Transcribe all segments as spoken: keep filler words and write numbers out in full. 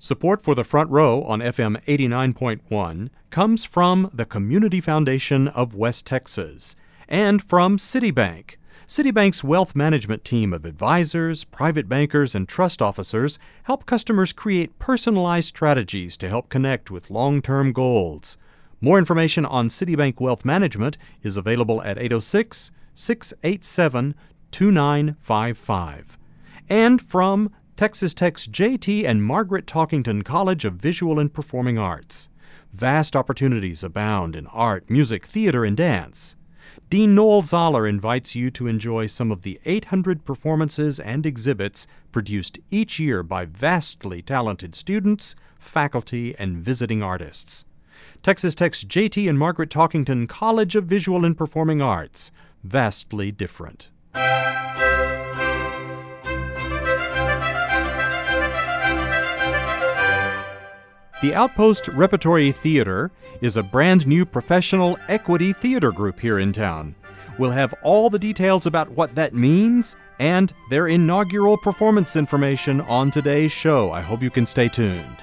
Support for the Front Row on F M eighty-nine point one comes from the Community Foundation of West Texas and from Citibank. Citibank's wealth management team of advisors, private bankers, and trust officers help customers create personalized strategies to help connect with long-term goals. More information on Citibank Wealth Management is available at eight oh six, six eight seven, two nine five five. And from Texas Tech's J T and Margaret Talkington College of Visual and Performing Arts. Vast opportunities abound in art, music, theater, and dance. Dean Noel Zoller invites you to enjoy some of the eight hundred performances and exhibits produced each year by vastly talented students, faculty, and visiting artists. Texas Tech's J T and Margaret Talkington College of Visual and Performing Arts. Vastly different. The Outpost Repertory Theater is a brand new professional equity theater group here in town. We'll have all the details about what that means and their inaugural performance information on today's show. I hope you can stay tuned.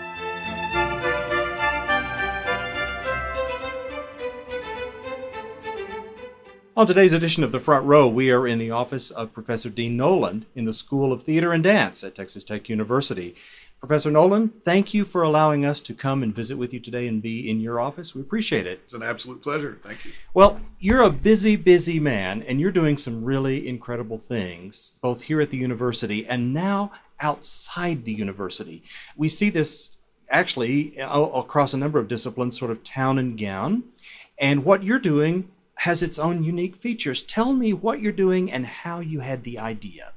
On today's edition of The Front Row, we are in the office of Professor Dean Noland in the School of Theater and Dance at Texas Tech University. Professor Noland, thank you for allowing us to come and visit with you today and be in your office. We appreciate it. It's an absolute pleasure. Thank you. Well, you're a busy, busy man, and you're doing some really incredible things, both here at the university and now outside the university. We see this actually across a number of disciplines, sort of town and gown, and what you're doing has its own unique features. Tell me what you're doing and how you had the idea.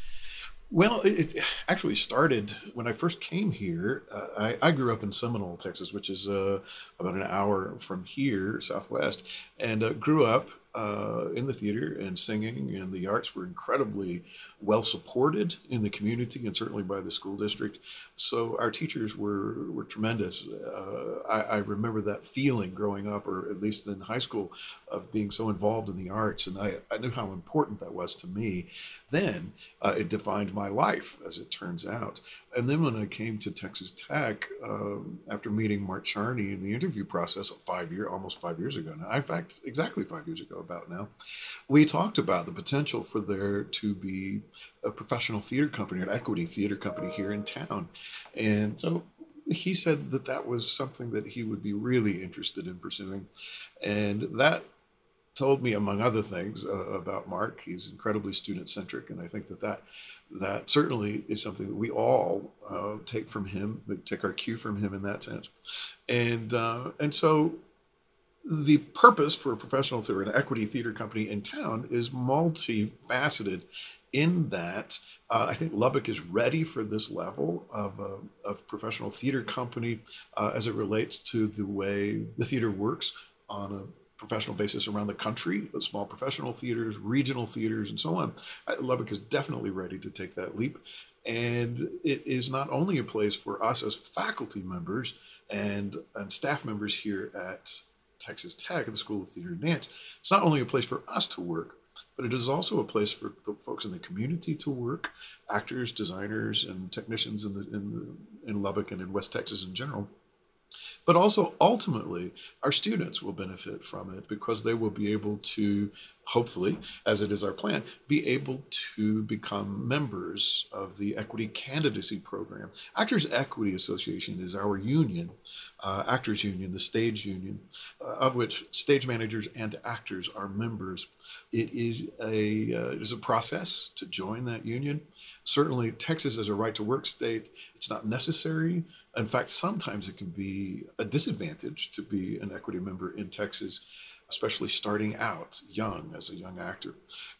Well, it, it actually started when I first came here. Uh, I, I grew up in Seminole, Texas, which is uh, about an hour from here, southwest, and uh, grew up uh, in the theater and singing, and the arts were incredibly well supported in the community and certainly by the school district. So our teachers were, were tremendous. Uh, I, I remember that feeling growing up, or at least in high school, of being so involved in the arts, and I, I knew how important that was to me. Then uh, it defined my life, as it turns out. And then when I came to Texas Tech, um, after meeting Mark Charney in the interview process five year, almost five years ago now, in fact, exactly five years ago about now, we talked about the potential for there to be a professional theater company, an equity theater company here in town. And so he said that that was something that he would be really interested in pursuing. And that told me, among other things, uh, about Mark. He's incredibly student-centric, and I think that that, that certainly is something that we all uh, take from him, take our cue from him in that sense. And uh, and so the purpose for a professional theater, an equity theater company in town, is multifaceted in that uh, I think Lubbock is ready for this level of, uh, of professional theater company uh, as it relates to the way the theater works on a professional basis around the country, small professional theaters, regional theaters, and so on. Lubbock is definitely ready to take that leap. And it is not only a place for us as faculty members and, and staff members here at Texas Tech, at the School of Theater and Dance, it's not only a place for us to work, but it is also a place for the folks in the community to work, actors, designers, and technicians in, the, in, the, in Lubbock and in West Texas in general. But also, ultimately, our students will benefit from it because they will be able to, hopefully, as it is our plan, be able to become members of the Equity Candidacy Program. Actors Equity Association is our union, uh, Actors Union, the stage union, uh, of which stage managers and actors are members. It is a uh, it is a process to join that union. Certainly, Texas is a right-to-work state. It's not necessary. In fact, sometimes it can be a disadvantage to be an equity member in Texas, especially starting out young as a young actor.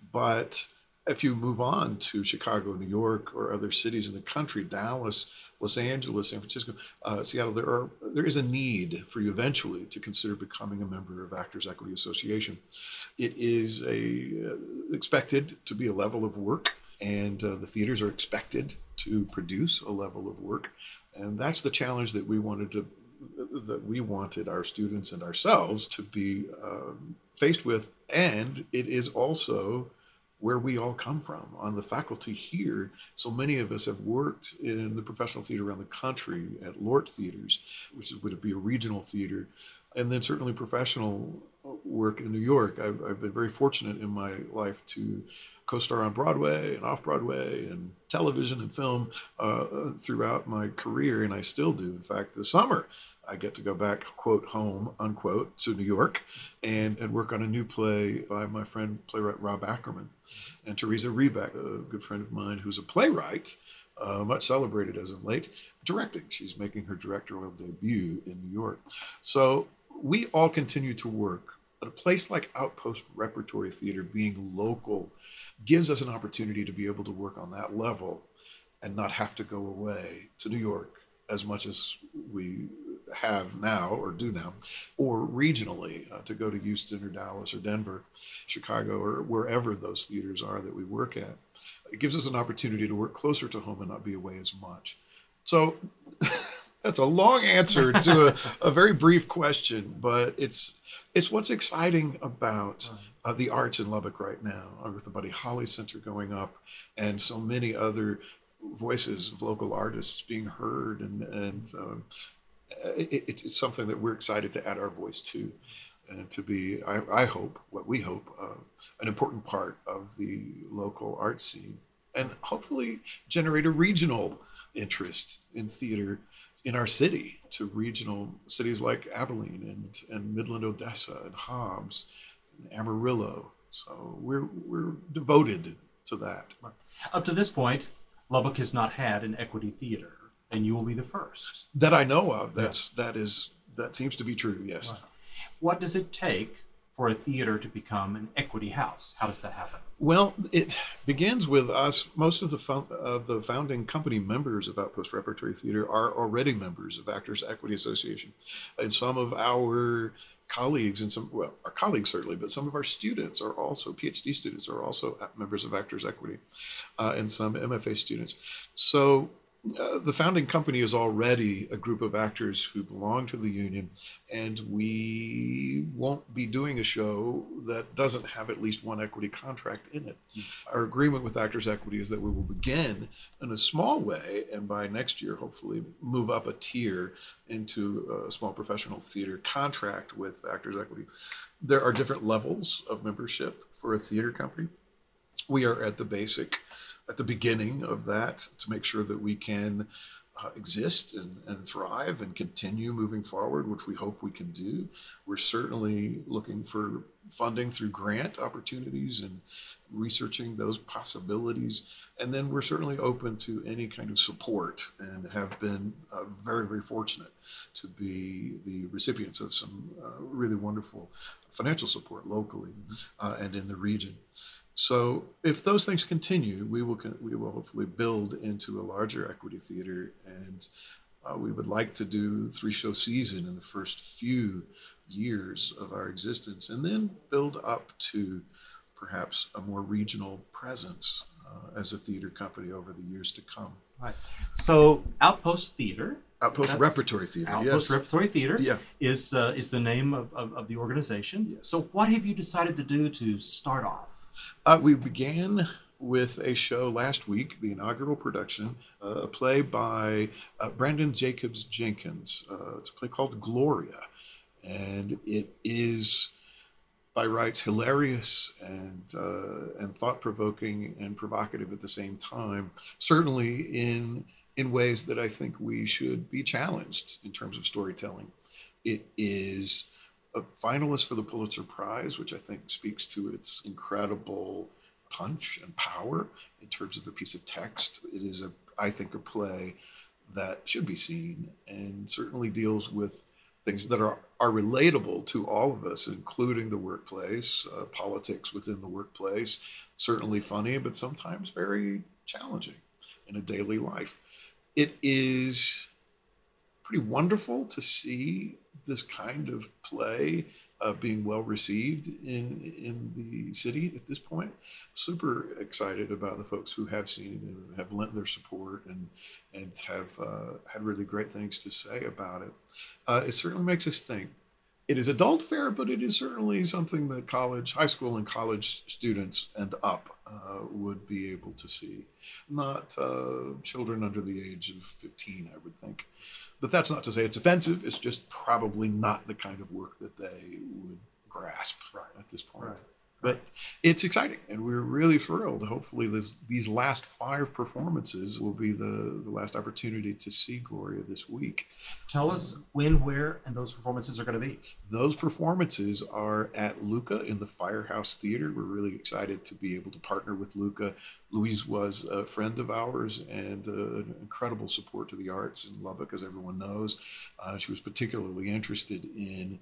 But if you move on to Chicago, New York, or other cities in the country, Dallas, Los Angeles, San Francisco, uh, Seattle, there are there is a need for you eventually to consider becoming a member of Actors Equity Association. It is a uh, expected to be a level of work, and uh, the theaters are expected to produce a level of work, and that's the challenge that we wanted to that we wanted our students and ourselves to be uh, faced with. And it is also where we all come from. On the faculty here, so many of us have worked in the professional theater around the country at Lort Theaters, which is, would be a regional theater, and then certainly professional work in New York. I've, I've been very fortunate in my life to co-star on Broadway and off-Broadway and television and film uh, throughout my career, and I still do. In fact, this summer, I get to go back, quote, home, unquote, to New York and, and work on a new play by my friend, playwright Rob Ackerman, and Teresa Rebeck, a good friend of mine who's a playwright, uh, much celebrated as of late, directing. She's making her directorial debut in New York. So we all continue to work. But a place like Outpost Repertory Theater, being local, gives us an opportunity to be able to work on that level and not have to go away to New York as much as we have now or do now, or regionally uh, to go to Houston or Dallas or Denver, Chicago, or wherever those theaters are that we work at. It gives us an opportunity to work closer to home and not be away as much. So that's a long answer to a, a very brief question, but it's it's what's exciting about uh, the arts in Lubbock right now, with the Buddy Holly Center going up and so many other voices of local artists being heard, and and um, it, it's something that we're excited to add our voice to, and to be, I, I hope, what we hope, uh, an important part of the local art scene, and hopefully generate a regional interest in theater in our city, to regional cities like Abilene and, and Midland, Odessa, and Hobbs, and Amarillo. So we're we're devoted to that. Up to this point, Lubbock has not had an equity theater, and you will be the first. That I know of. That's yeah. that is that seems to be true. Yes. Right. What does it take for a theater to become an equity house? How does that happen? Well, it begins with us. Most of the fo- of the founding company members of Outpost Repertory Theater are already members of Actors Equity Association, and some of our colleagues and some, well, our colleagues certainly, but some of our students are also, PhD students are also members of Actors Equity, uh, and some M F A students. So uh, the founding company is already a group of actors who belong to the union, and we won't be doing a show that doesn't have at least one equity contract in it. Mm-hmm. Our agreement with Actors Equity is that we will begin in a small way, and by next year, hopefully, move up a tier into a small professional theater contract with Actors Equity. There are different levels of membership for a theater company. We are at the basic, at the beginning of that, to make sure that we can uh, exist and, and thrive and continue moving forward, which we hope we can do. We're certainly looking for funding through grant opportunities and researching those possibilities. And then we're certainly open to any kind of support, and have been uh, very, very fortunate to be the recipients of some uh, really wonderful financial support locally uh, and in the region. So if those things continue, we will we will hopefully build into a larger equity theater, and uh, we would like to do three show season in the first few years of our existence, and then build up to perhaps a more regional presence uh, as a theater company over the years to come. Right. So Outpost Theater. Outpost Repertory Theater. Outpost yes. Repertory Theater yeah. is uh, is the name of, of, of the organization. Yes. So what have you decided to do to start off? Uh, we began with a show last week, the inaugural production, uh, a play by uh, Brandon Jacobs Jenkins. Uh, it's a play called Gloria, and it is by rights hilarious and uh, and thought-provoking and provocative at the same time. Certainly in in ways that I think we should be challenged in terms of storytelling. It is a finalist for the Pulitzer Prize, which I think speaks to its incredible punch and power in terms of a piece of text. It is, a, I think, a play that should be seen, and certainly deals with things that are, are relatable to all of us, including the workplace, uh, politics within the workplace, certainly funny, but sometimes very challenging in a daily life. It is pretty wonderful to see this kind of play uh, being well received in in the city at this point. Super excited about the folks who have seen it and have lent their support, and and have uh, had really great things to say about it. Uh, it certainly makes us think It is adult fare, but it is certainly something that college, high school, and college students and up uh, would be able to see. Not uh, children under the age of fifteen, I would think. But that's not to say it's offensive. It's just probably not the kind of work that they would grasp Right. at this point. Right. But it's exciting, and we're really thrilled. Hopefully, this, these last five performances will be the, the last opportunity to see Gloria this week. Tell us when, where, and those performances are going to be. Those performances are at Luca in the Firehouse Theater. We're really excited to be able to partner with Luca. Louise was a friend of ours and uh, an incredible support to the arts in Lubbock, as everyone knows. Uh, she was particularly interested in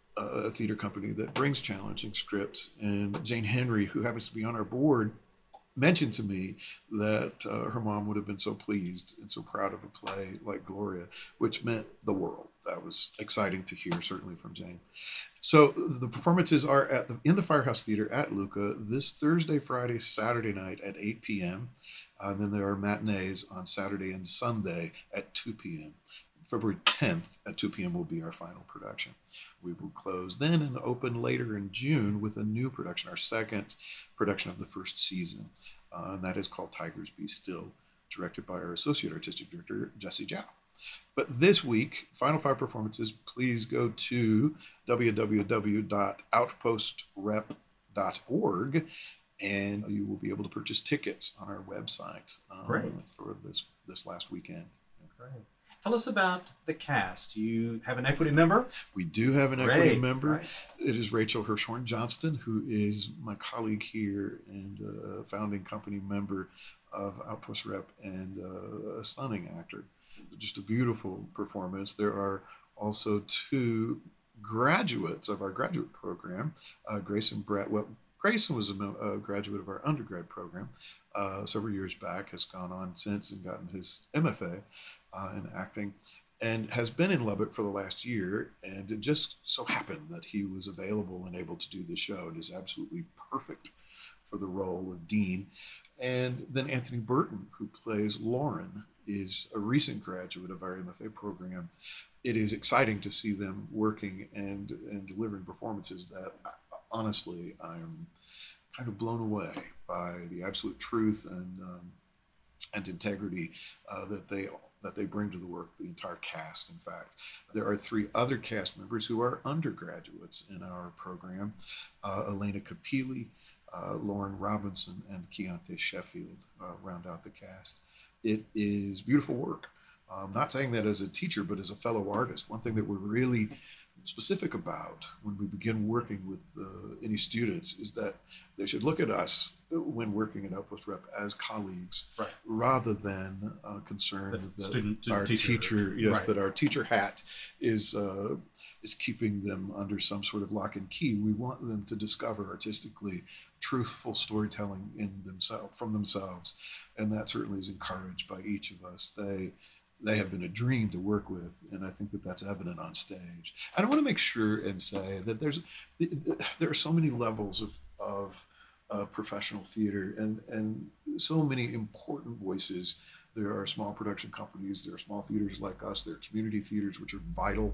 a theater company that brings challenging scripts. And Jane Henry, who happens to be on our board, mentioned to me that uh, her mom would have been so pleased and so proud of a play like Gloria, which meant the world. That was exciting to hear, certainly from Jane. So the performances are at the, in the Firehouse Theater at Luca this Thursday, Friday, Saturday night at eight p.m. Uh, and then there are matinees on Saturday and Sunday at two p.m. February tenth at two p.m. will be our final production. We will close then and open later in June with a new production, our second production of the first season. Uh, and that is called Tigers Be Still, directed by our Associate Artistic Director, Jesse Zhao. But this week, final five performances, please go to w w w dot outpost rep dot org and you will be able to purchase tickets on our website um, for this, this last weekend. Great. Tell us about the cast. You have an equity member? We do have an Great. equity member. Right. It is Rachel Hirshhorn Johnston, who is my colleague here and a founding company member of Outpost Rep and uh, a stunning actor. Just a beautiful performance. There are also two graduates of our graduate program, uh, Grayson Brett. Well, Grayson was a, a graduate of our undergrad program uh, several years back, has gone on since and gotten his M F A uh, in acting, and has been in Lubbock for the last year. And it just so happened that he was available and able to do the show and is absolutely perfect for the role of Dean. And then Anthony Burton, who plays Lauren, is a recent graduate of our M F A program. It is exciting to see them working and, and delivering performances that, honestly, I'm kind of blown away by the absolute truth and um, and integrity uh, that they that they bring to the work. The entire cast, in fact, there are three other cast members who are undergraduates in our program: uh, Elena Capili, uh, Lauren Robinson, and Keontae Sheffield uh, round out the cast. It is beautiful work. I'm not saying that as a teacher, but as a fellow artist. One thing that we're really specific about when we begin working with uh, any students is that they should look at us when working at Outpost Rep as colleagues, right, rather than uh, concerned The that student to our teacher. teacher, yes, Right. that our teacher hat is uh, is keeping them under some sort of lock and key. We want them to discover artistically truthful storytelling in themselves, from themselves, and that certainly is encouraged by each of us. They they have been a dream to work with, and I think that that's evident on stage. And I want to make sure and say that there's there are so many levels of of uh, professional theater and and so many important voices. There are small production companies, there are small theaters like us, there are community theaters which are vital.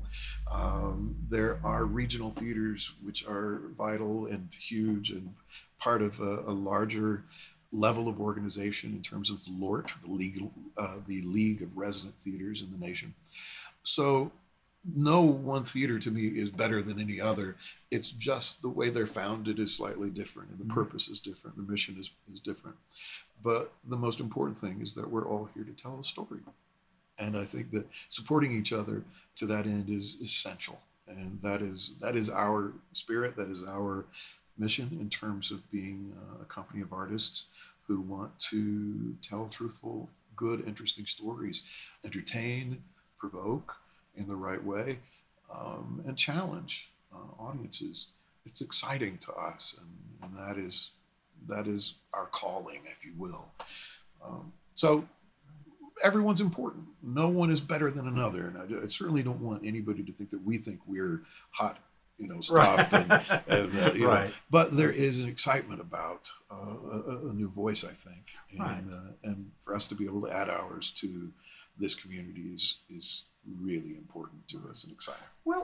Um, there are regional theaters which are vital and huge and part of a, a larger level of organization in terms of L O R T, the League, uh, the League of Resident Theaters in the nation. So no one theater to me is better than any other. It's just the way they're founded is slightly different, and the mm-hmm. purpose is different, the mission is, is different. But the most important thing is that we're all here to tell a story. And I think that supporting each other to that end is essential. And that is that is our spirit, that is our mission in terms of being a company of artists who want to tell truthful, good, interesting stories, entertain, provoke in the right way, um, and challenge uh, audiences. It's exciting to us, and, and that is that is our calling, if you will. Um, so everyone's important. No one is better than another, and I, I certainly don't want anybody to think that we think we're hot, you know, stuff. Right. And, and uh, you right. know, but there is an excitement about uh, a, a new voice, I think, and right. uh, and for us to be able to add ours to this community is is really important to us and exciting. Well, we're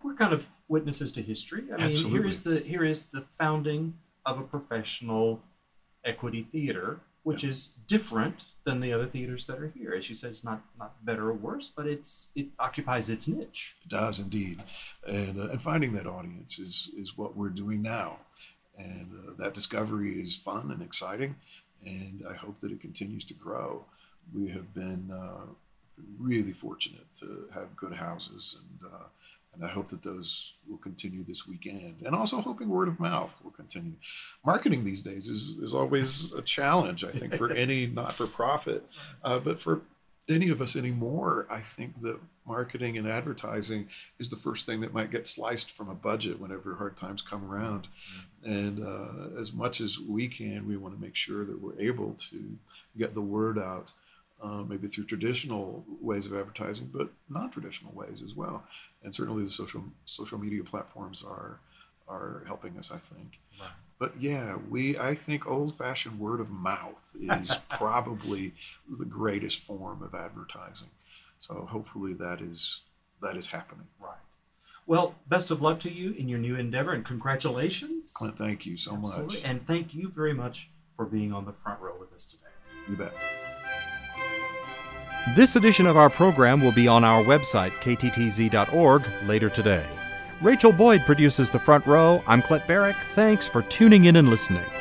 we're kind of witnesses to history. I mean, Absolutely. here is the here is the founding of a professional equity theater, which Yeah. is different than the other theaters that are here. As you said, it's not not better or worse, but it's it occupies its niche. It does indeed, and uh, and finding that audience is is what we're doing now, and uh, that discovery is fun and exciting, and I hope that it continues to grow. We have been uh, really fortunate to have good houses, and uh, and I hope that those will continue this weekend, and also hoping word of mouth will continue. Marketing these days is is always a challenge, I think, for any not for profit, uh, but for any of us anymore. I think that marketing and advertising is the first thing that might get sliced from a budget whenever hard times come around. And uh, as much as we can, we want to make sure that we're able to get the word out, uh, maybe through traditional ways of advertising, but non-traditional ways as well. And certainly the social social media platforms are are helping us, I think. Right. But yeah, we I think old-fashioned word of mouth is probably the greatest form of advertising. So hopefully that is that is happening. Right. Well, best of luck to you in your new endeavor, and congratulations. Clint, thank you so Absolutely. much. And thank you very much for being on the front row with us today. You bet. This edition of our program will be on our website, k t t z dot org, later today. Rachel Boyd produces The Front Row. I'm Clint Barrick. Thanks for tuning in and listening.